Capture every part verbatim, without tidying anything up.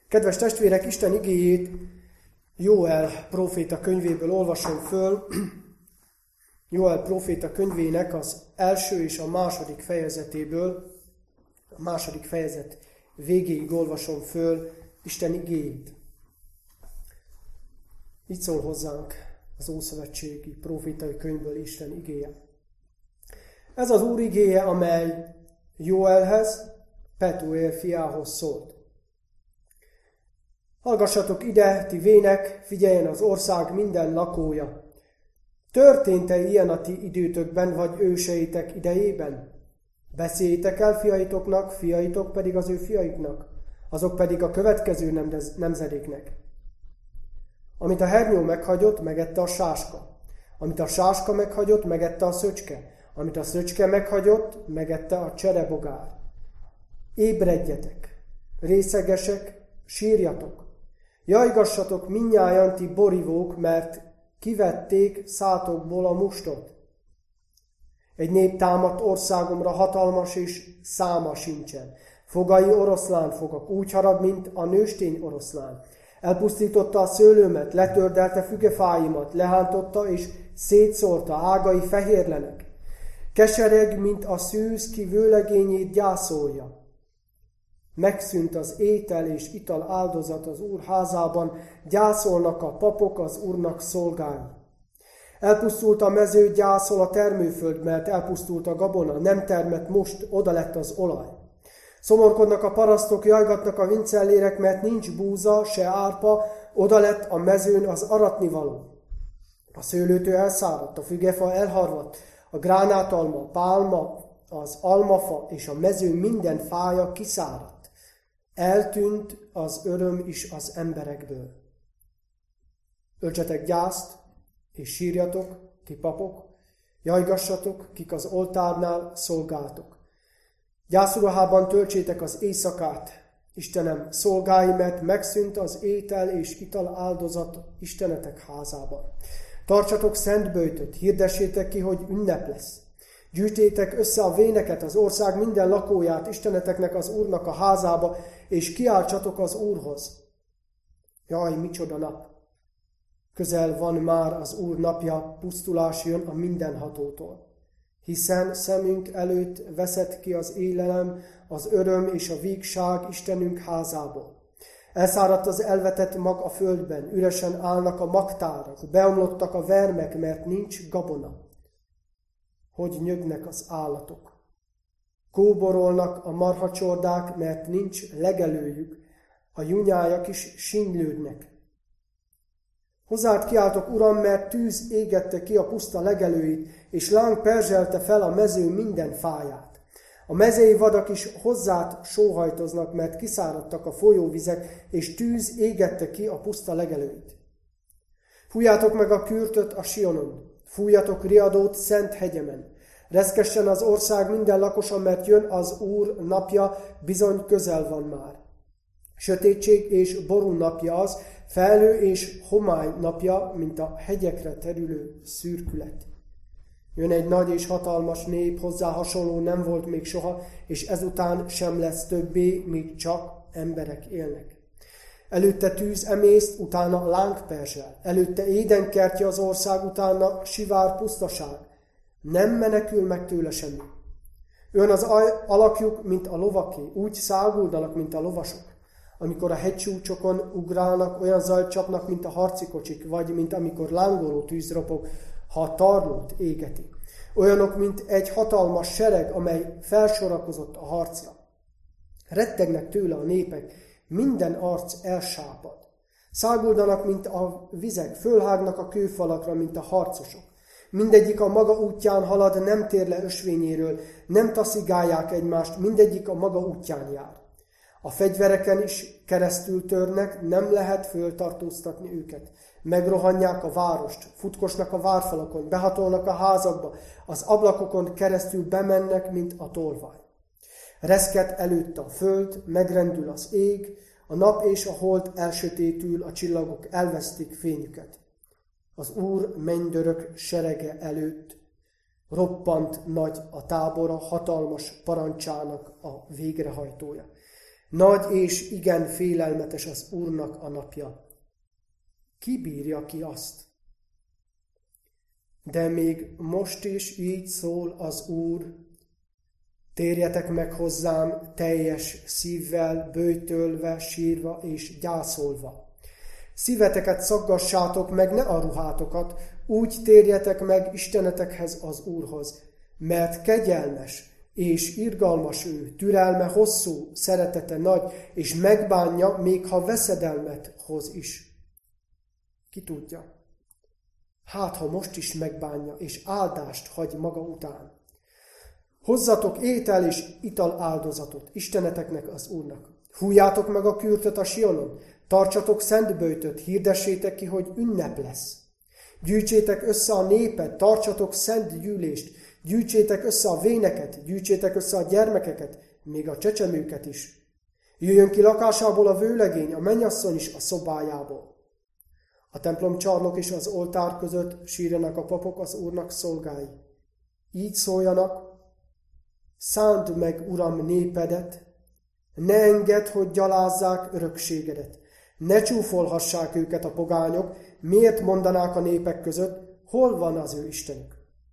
Kedves testvérek, Isten igéjét Jóel próféta könyvéből olvasom föl. Jóel próféta könyvének az első és a második fejezetéből, a második fejezet végéig olvasom föl Isten igéjét. Így szól hozzánk az Ószövetségi prófétai könyvből Isten igéje. Ez az Úr igéje, amely Jóelhez, Petuél fiához szólt. Hallgassatok ide, ti vének, figyeljen az ország minden lakója. Történt-e ilyen a ti időtökben, vagy őseitek idejében? Beszéljétek el fiaitoknak, fiaitok pedig az ő fiaiknak, azok pedig a következő nemzedéknek. Amit a hernyó meghagyott, megette a sáska. Amit a sáska meghagyott, megette a szöcske. Amit a szöcske meghagyott, megette a cserebogár. Ébredjetek, részegesek, sírjatok. Jajgassatok mindnyájan ti borivók, mert kivették szátokból a mustot. Egy nép támadt országomra, hatalmas és száma sincsen. Fogai oroszlán fogak, úgy harag, mint a nőstény oroszlán. Elpusztította a szőlőmet, letördelte fügefáimat, lehántotta és szétszórta, ágai fehérlenek. Kesereg, mint a szűz, ki vőlegényét gyászolja. Megszűnt az étel és ital áldozat az Úr házában, gyászolnak a papok az Úrnak szolgálni. Elpusztult a mező, gyászol a termőföld, mert elpusztult a gabona, nem termett most, oda lett az olaj. Szomorkodnak a parasztok, jajgatnak a vincellérek, mert nincs búza, se árpa, oda lett a mezőn az aratnivaló. A szőlőtő elszáradt, a fügefa elharvadt, a gránátalma, a pálma, az almafa és a mező minden fája kiszáradt. Eltűnt az öröm is az emberekből. Öltsetek gyászt, és sírjatok, ti papok, jajgassatok, kik az oltárnál szolgáltok. Gyászruhában töltsétek az éjszakát, Istenem, szolgálj, mert megszűnt az étel és ital áldozat Istenetek házában. Tartsatok szent böjtöt, hirdessétek ki, hogy ünnep lesz. Gyűjtétek össze a véneket, az ország minden lakóját Isteneteknek, az Úrnak a házába, és kiáltsatok az Úrhoz. Jaj, micsoda nap! Közel van már az Úr napja, pusztulás jön a mindenhatótól. Hiszen szemünk előtt veszett ki az élelem, az öröm és a vígság Istenünk házából. Elszáradt az elvetett mag a földben, üresen állnak a magtárak, beomlottak a vermek, mert nincs gabona. Hogy nyögnek az állatok. Kóborolnak a marhacsordák, mert nincs legelőjük, a junyájak is sínylődnek. Hozzád kiáltok, Uram, mert tűz égette ki a puszta legelőit, és láng perzselte fel a mező minden fáját. A mezei vadak is hozzád sóhajtoznak, mert kiszáradtak a folyóvizek, és tűz égette ki a puszta legelőit. Fújjátok meg a kürtöt a Sionon, fújjatok riadót szent hegyemen. Reszkessen az ország minden lakosa, mert jön az Úr napja, bizony közel van már. Sötétség és ború napja az, felhő és homály napja, mint a hegyekre terülő szürkület. Jön egy nagy és hatalmas nép, hozzá hasonló nem volt még soha, és ezután sem lesz többé, míg csak emberek élnek. Előtte tűz emészt, utána láng perzsel. Előtte édenkertje az ország, utána sivár pusztaság. Nem menekül meg tőle semmi. Olyan az alakjuk, mint a lovaké, úgy száguldanak, mint a lovasok. Amikor a hegycsúcsokon ugrálnak, olyan zajt csapnak, mint a harci kocsik, vagy mint amikor lángoló tűz ropog, ha a tarlót égeti. Olyanok, mint egy hatalmas sereg, amely felsorakozott a harcra. Rettegnek tőle a népek, minden arc elsápad. Száguldanak, mint a vizek, fölhágnak a kőfalakra, mint a harcosok. Mindegyik a maga útján halad, nem tér le ösvényéről, nem taszigálják egymást, mindegyik a maga útján jár. A fegyvereken is keresztül törnek, nem lehet föltartóztatni őket. Megrohanják a várost, futkosnak a várfalakon, behatolnak a házakba, az ablakokon keresztül bemennek, mint a tolvaj. Reszket előtte a föld, megrendül az ég, a nap és a hold elsötétül, a csillagok elvesztik fényüket. Az Úr mennydörök serege előtt roppant nagy a tábora, hatalmas parancsának a végrehajtója. Nagy és igen félelmetes az Úrnak a napja. Ki bírja ki azt? De még most is így szól az Úr, térjetek meg hozzám teljes szívvel, böjtölve, sírva és gyászolva. Szíveteket szaggassátok meg, ne a ruhátokat, úgy térjetek meg Istenetekhez, az Úrhoz, mert kegyelmes és irgalmas ő, türelme hosszú, szeretete nagy, és megbánja, még ha veszedelmet hoz is. Ki tudja? Hát, ha most is megbánja, és áldást hagy maga után. Hozzatok étel és ital áldozatot Isteneteknek, az Úrnak. Hújjátok meg a kürtöt a Sionon, tartsatok szent böjtöt, hirdessétek ki, hogy ünnep lesz. Gyűjtsétek össze a népet, tartsatok szent gyűlést, gyűjtsétek össze a véneket, gyűjtsétek össze a gyermekeket, még a csecsemőket is. Jöjjön ki lakásából a vőlegény, a mennyasszony is a szobájából. A templom csarnok és az oltár között sírjanak a papok, az Úrnak szolgái. Így szóljanak: szánd meg, Uram, népedet, ne engedd, hogy gyalázzák örökségedet. Ne csúfolhassák őket a pogányok, miért mondanák a népek között, hol van az ő Istenük?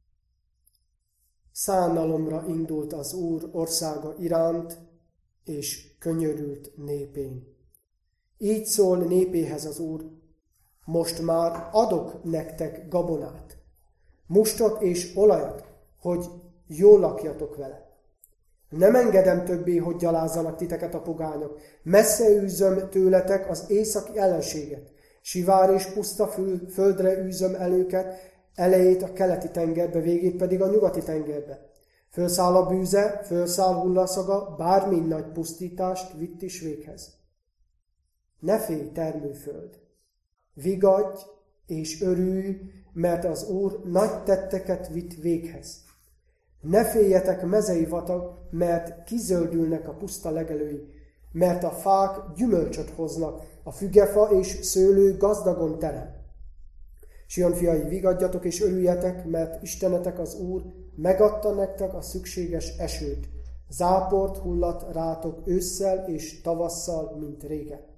Szánalomra indult az Úr országa iránt, és könyörült népén. Így szól népéhez az Úr: most már adok nektek gabonát, mustot és olajat, hogy jól lakjatok vele. Nem engedem többé, hogy gyalázzanak titeket a pogányok. Messze űzöm tőletek az északi ellenséget. Sivár és puszta földre űzöm el őket, elejét a keleti tengerbe, végét pedig a nyugati tengerbe. Fölszáll a bűze, fölszáll hullaszaga, bármi nagy pusztítást vitt is véghez. Ne félj, termőföld! Vigadj és örülj, mert az Úr nagy tetteket vitt véghez. Ne féljetek, mezei vatag, mert kizöldülnek a puszta legelői, mert a fák gyümölcsöt hoznak, a fügefa és szőlő gazdagon terem. Sion fiai, vigadjatok és örüljetek, mert Istenetek, az Úr megadta nektek a szükséges esőt. Záport hullat rátok ősszel és tavasszal, mint régen.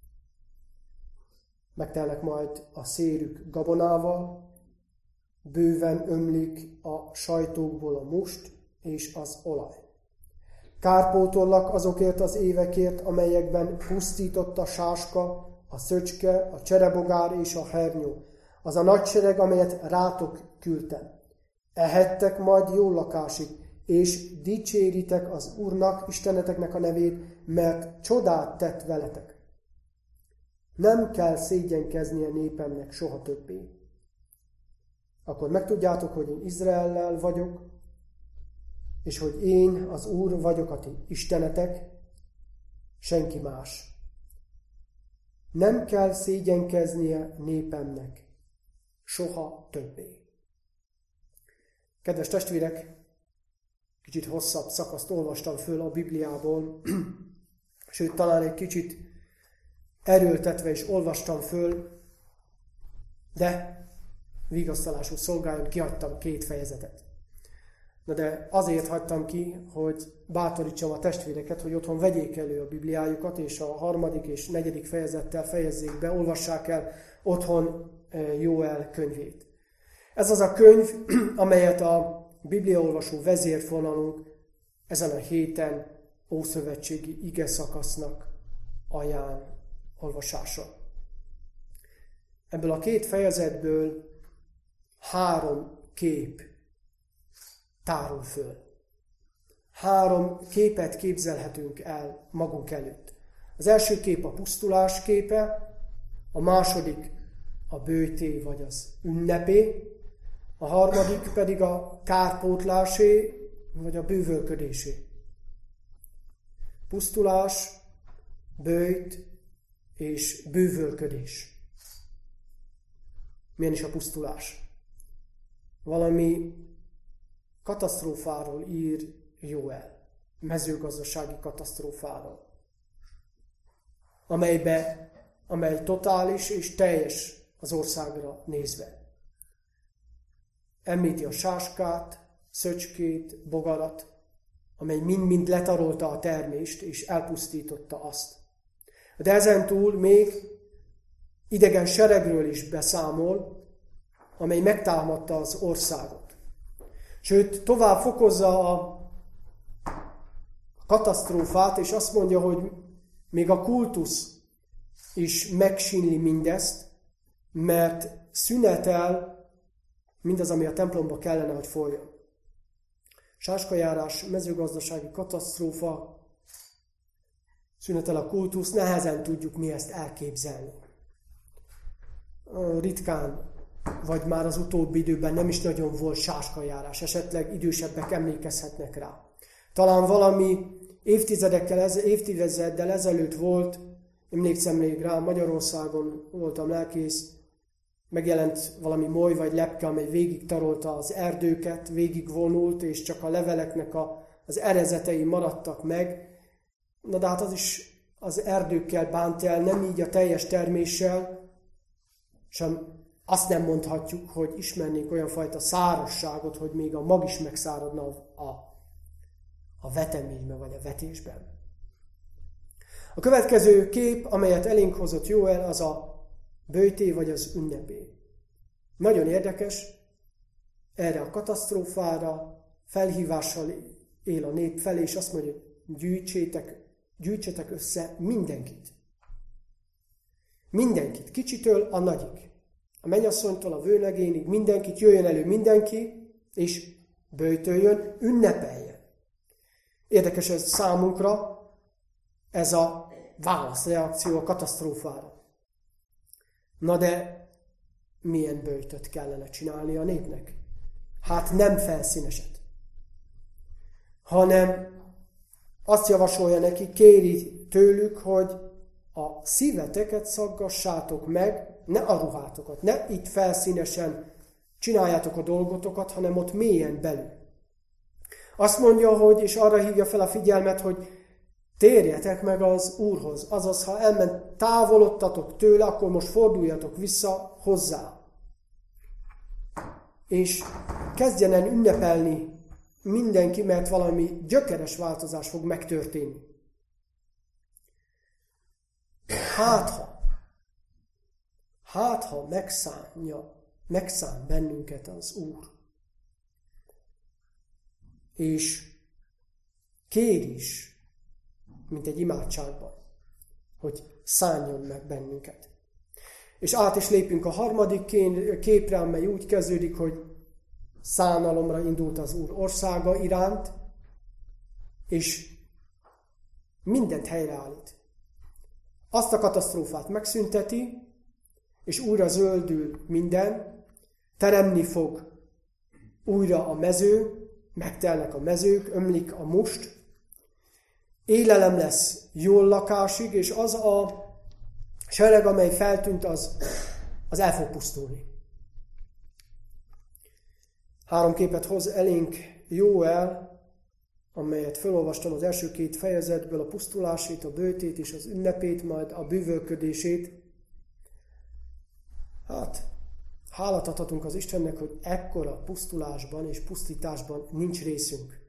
Megtelnek majd a szérük gabonával, bőven ömlik a sajtókból a must és az olaj. Kárpótollak azokért az évekért, amelyekben pusztított a sáska, a szöcske, a cserebogár és a hernyó, az a nagysereg, amelyet rátok küldtem. Ehettek majd jó lakásig, és dicséritek az Úrnak, Isteneteknek a nevét, mert csodát tett veletek. Nem kell szégyenkeznie népemnek soha többé. Akkor megtudjátok, hogy én Izraellel vagyok, és hogy én az Úr vagyok a ti istenetek, senki más. Nem kell szégyenkeznie népemnek soha többé. Kedves testvérek, kicsit hosszabb szakaszt olvastam föl a Bibliából, sőt, talán egy kicsit erőltetve is olvastam föl, de vigasztalásul szolgáljon, kihagytam két fejezetet. Na de azért hagytam ki, hogy bátorítsam a testvéreket, hogy otthon vegyék elő a Bibliájukat, és a harmadik és negyedik fejezettel fejezzék be, olvassák el otthon Jóel könyvét. Ez az a könyv, amelyet a bibliaolvasó vezérfonalunk ezen a héten ószövetségi ige szakasznak ajánl olvasása. Ebből a két fejezetből három kép tárul föl. Három képet képzelhetünk el magunk előtt. Az első kép a pusztulás képe, a második a bőté vagy az ünnepé, a harmadik pedig a kárpótlásé vagy a bővölködésé. Pusztulás, bőjt és bővölködés. Milyen is a pusztulás? Valami katasztrófáról ír Jóel, mezőgazdasági katasztrófáról, amelybe, amely totális és teljes az országra nézve. Említi a sáskát, szöcskét, bogarat, amely mind-mind letarolta a termést, és elpusztította azt. De ezentúl még idegen seregről is beszámol, amely megtámadta az országot. Sőt, tovább fokozza a katasztrófát, és azt mondja, hogy még a kultusz is megsínli mindezt, mert szünetel mindaz, ami a templomba kellene, hogy folyjon. Sáskajárás, mezőgazdasági katasztrófa, szünetel a kultusz, nehezen tudjuk mi ezt elképzelni. Ritkán, vagy már az utóbbi időben nem is nagyon volt sáskajárás, esetleg idősebbek emlékezhetnek rá. Talán valami évtizedekkel, évtizeddel ezelőtt volt, emlékszem még rá, Magyarországon voltam lelkész, megjelent valami moly vagy lepke, amely végig tarolta az erdőket, végig vonult, és csak a leveleknek a, az erezetei maradtak meg. Na de hát az is az erdőkkel bánt el, nem így a teljes terméssel, sem azt nem mondhatjuk, hogy ismernénk olyan fajta szárazságot, hogy még a mag is megszáradna a, a, a veteményben vagy a vetésben. A következő kép, amelyet elénk hozott Jóel, az a böjté vagy az ünnepé. Nagyon érdekes, erre a katasztrófára felhívással él a nép felé, és azt mondja, hogy gyűjtsétek, gyűjtsetek össze mindenkit. Mindenkit, kicsitől a nagyig. A mennyasszonytól a vőlegényig mindenkit, jöjjön elő mindenki, és böjtöljön, ünnepeljen. Érdekes ez számunkra, ez a válaszreakció a katasztrófára. Na de milyen böjtöt kellene csinálni a népnek? Hát nem felszíneset, hanem azt javasolja neki, kéri tőlük, hogy a szíveteket szaggassátok meg, ne a ruhátokat, ne itt felszínesen csináljátok a dolgotokat, hanem ott mélyen belül. Azt mondja, hogy, és arra hívja fel a figyelmet, hogy térjetek meg az Úrhoz. Azaz, ha elment, távolodtatok tőle, akkor most forduljatok vissza hozzá. És kezdjen el ünnepelni mindenki, mert valami gyökeres változás fog megtörténni. Hát ha, hát ha megszánja, megszán bennünket az Úr. És kér is, mint egy imádságban, hogy szánjon meg bennünket. És át is lépünk a harmadik képre, amely úgy kezdődik, hogy szánalomra indult az Úr országa iránt, és mindent helyreállít. Azt a katasztrófát megszünteti, és újra zöldül minden, teremni fog újra a mező, megtelnek a mezők, ömlik a must, élelem lesz jól lakásig, és az a sereg, amely feltűnt, az, az el fog pusztulni. Három képet hoz elénk Jóel, amelyet felolvastam az első két fejezetből, a pusztulásét, a böjtét és az ünnepét, majd a bűvölködését. Hát, hálát adhatunk az Istennek, hogy ekkora pusztulásban és pusztításban nincs részünk.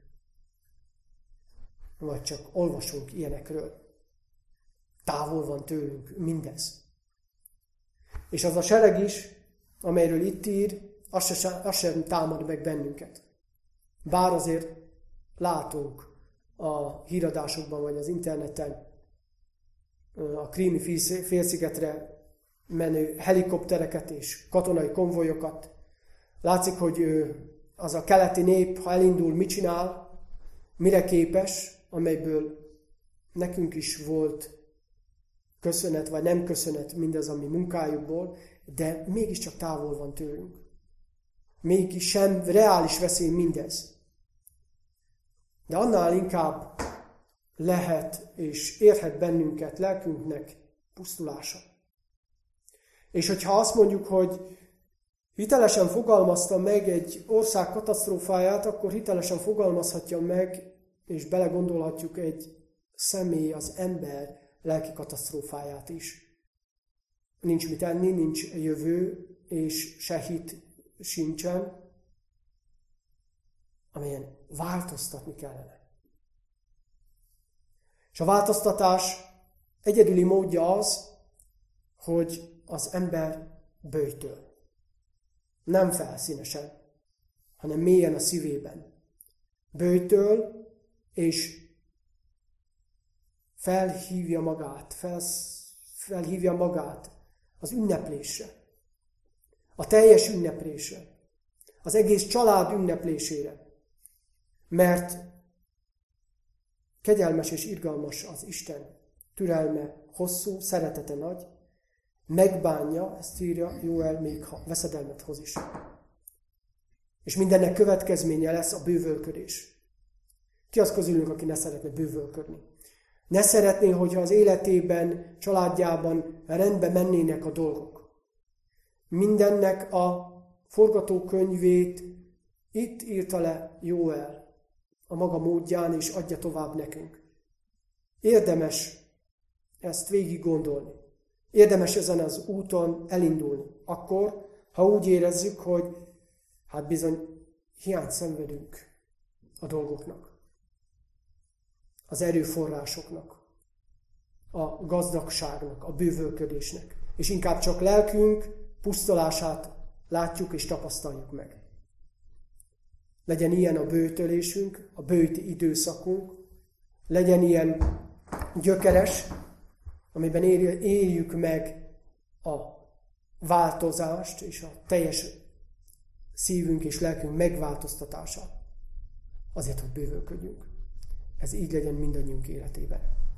Vagy csak olvasunk ilyenekről. Távol van tőlünk mindez. És az a sereg is, amelyről itt ír, az sem, az sem támad meg bennünket. Bár azért látunk a híradásokban vagy az interneten a Krími félszigetre menő helikoptereket és katonai konvojokat. Látszik, hogy az a keleti nép, ha elindul, mit csinál, mire képes, amelyből nekünk is volt köszönet, vagy nem köszönet mindaz, ami munkájukból, de mégiscsak távol van tőlünk. Mégis sem reális veszély mindez. De annál inkább lehet és érhet bennünket lelkünknek pusztulása. És hogyha azt mondjuk, hogy hitelesen fogalmazta meg egy ország katasztrófáját, akkor hitelesen fogalmazhatja meg, és belegondolhatjuk egy személy, az ember lelki katasztrófáját is. Nincs mit enni, nincs jövő, és se hit sincsen, amelyen változtatni kellene. És a változtatás egyedüli módja az, hogy az ember böjtöl. Nem felszínesen, hanem mélyen a szívében. Böjtöl, és felhívja magát, felsz, felhívja magát az ünneplésre. A teljes ünneplésre. Az egész család ünneplésére. Mert kegyelmes és irgalmas az Isten. Türelme hosszú, szeretete nagy. Megbánja, ezt írja Jóel, még ha veszedelmet hoz is. És mindennek következménye lesz a bővölködés. Ki az közülünk, aki ne szeretne bővölködni? Ne szeretné, hogyha az életében, családjában rendbe mennének a dolgok. Mindennek a forgatókönyvét itt írta le Jóel a maga módján, és adja tovább nekünk. Érdemes ezt végig gondolni. Érdemes ezen az úton elindulni. Akkor, ha úgy érezzük, hogy hát bizony hiányt szenvedünk a dolgoknak, az erőforrásoknak, a gazdagságnak, a bővölködésnek, és inkább csak lelkünk pusztulását látjuk és tapasztaljuk meg. Legyen ilyen a böjtölésünk, a böjti időszakunk, legyen ilyen gyökeres, amiben éljük meg a változást és a teljes szívünk és lelkünk megváltoztatását. Azért, hogy bővölködjünk. Ez így legyen mindannyiunk életében.